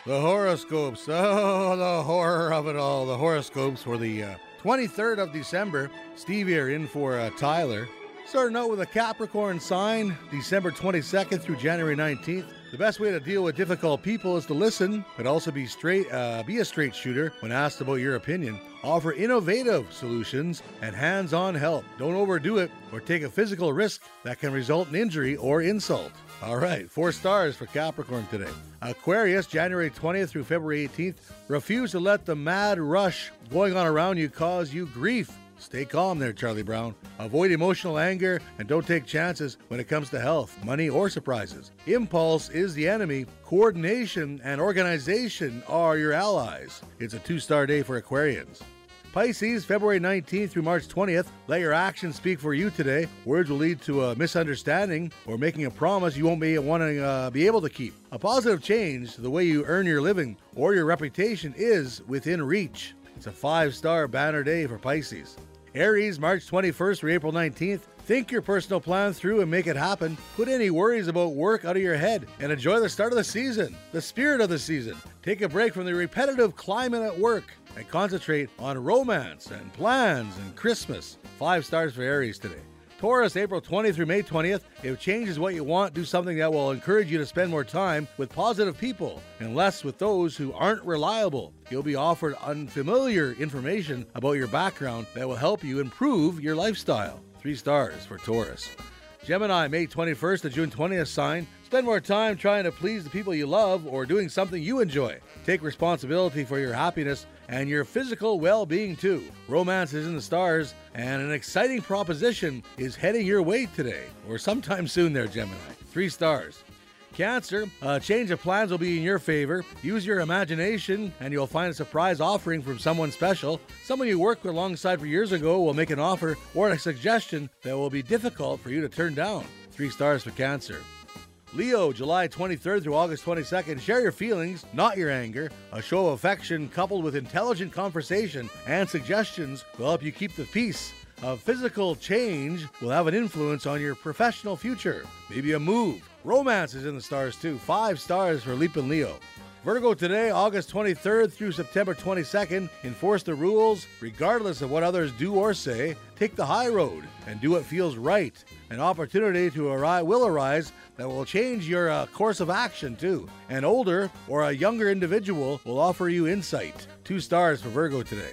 The horoscopes. Oh, the horror of it all. The horoscopes for the 23rd of December. Steve here in for Tyler. Starting out with a Capricorn sign, December 22nd through January 19th. The best way to deal with difficult people is to listen, but also be a straight shooter when asked about your opinion. Offer innovative solutions and hands-on help. Don't overdo it or take a physical risk that can result in injury or insult. All right, 4 stars for Capricorn today. Aquarius, January 20th through February 18th. Refuse to let the mad rush going on around you cause you grief. Stay calm there, Charlie Brown. Avoid emotional anger and don't take chances when it comes to health, money, or surprises. Impulse is the enemy. Coordination and organization are your allies. It's a 2-star day for Aquarians. Pisces, February 19th through March 20th. Let your actions speak for you today. Words will lead to a misunderstanding or making a promise you won't be able to keep. A positive change to the way you earn your living or your reputation is within reach. It's a 5-star banner day for Pisces. Aries, March 21st through April 19th. Think your personal plan through and make it happen. Put any worries about work out of your head and enjoy the start of the season, the spirit of the season. Take a break from the repetitive climate at work and concentrate on romance and plans and Christmas. 5 stars for Aries today. Taurus, April 20th through May 20th. If change is what you want, do something that will encourage you to spend more time with positive people and less with those who aren't reliable. You'll be offered unfamiliar information about your background that will help you improve your lifestyle. 3 stars for Taurus. Gemini, May 21st to June 20th sign. Spend more time trying to please the people you love or doing something you enjoy. Take responsibility for your happiness and your physical well-being too. Romance is in the stars and an exciting proposition is heading your way today or sometime soon there, Gemini. 3 stars. Cancer, a change of plans will be in your favor. Use your imagination and you'll find a surprise offering from someone special. Someone you worked alongside for years ago will make an offer or a suggestion that will be difficult for you to turn down. 3 stars for Cancer. Leo, July 23rd through August 22nd. Share your feelings, not your anger. A show of affection coupled with intelligent conversation and suggestions will help you keep the peace. A physical change will have an influence on your professional future. Maybe a move. Romance is in the stars too. 5 stars for Leap and Leo. Virgo today, August 23rd through September 22nd. Enforce the rules regardless of what others do or say. Take the high road and do what feels right. An opportunity will arise that will change your course of action too. An older or a younger individual will offer you insight. 2 stars for Virgo today.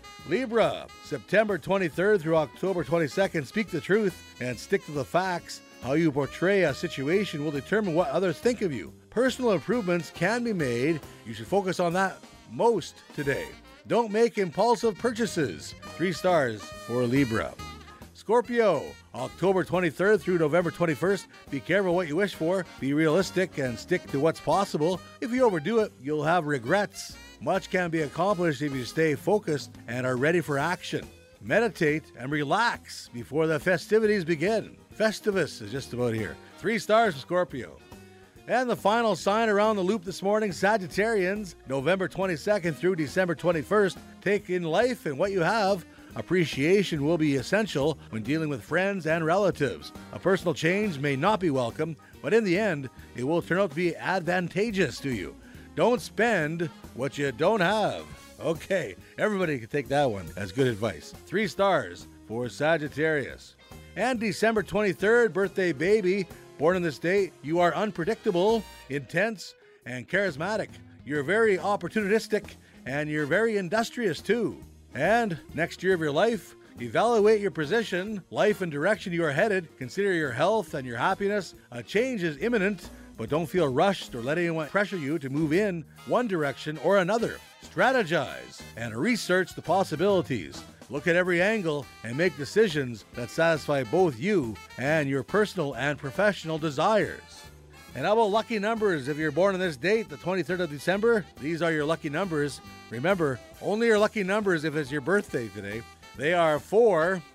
Libra, September 23rd through October 22nd. Speak the truth and stick to the facts. How you portray a situation will determine what others think of you. Personal improvements can be made. You should focus on that most today. Don't make impulsive purchases. 3 stars for Libra. Scorpio, October 23rd through November 21st. Be careful what you wish for. Be realistic and stick to what's possible. If you overdo it, you'll have regrets. Much can be accomplished if you stay focused and are ready for action. Meditate and relax before the festivities begin. Festivus is just about here. 3 stars for Scorpio. And the final sign around the loop this morning, Sagittarians, November 22nd through December 21st. Take in life and what you have. Appreciation will be essential when dealing with friends and relatives. A personal change may not be welcome, but in the end, it will turn out to be advantageous to you. Don't spend what you don't have. Okay, everybody can take that one as good advice. 3 stars for Sagittarius. And December 23rd, birthday baby, born in this date, you are unpredictable, intense, and charismatic. You're very opportunistic, and you're very industrious too. And next year of your life, evaluate your position, life and direction you are headed. Consider your health and your happiness. A change is imminent, but don't feel rushed or let anyone pressure you to move in one direction or another. Strategize and research the possibilities. Look at every angle and make decisions that satisfy both you and your personal and professional desires. And how about lucky numbers? If you're born on this date, the 23rd of December, these are your lucky numbers. Remember, only your lucky numbers if it's your birthday today. They are 4,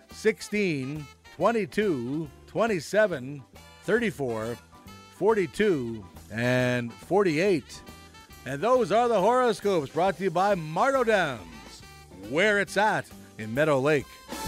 16, 22, 27, 34, 42, and 48. And those are the horoscopes brought to you by Mardo Downs, where it's at in Meadow Lake.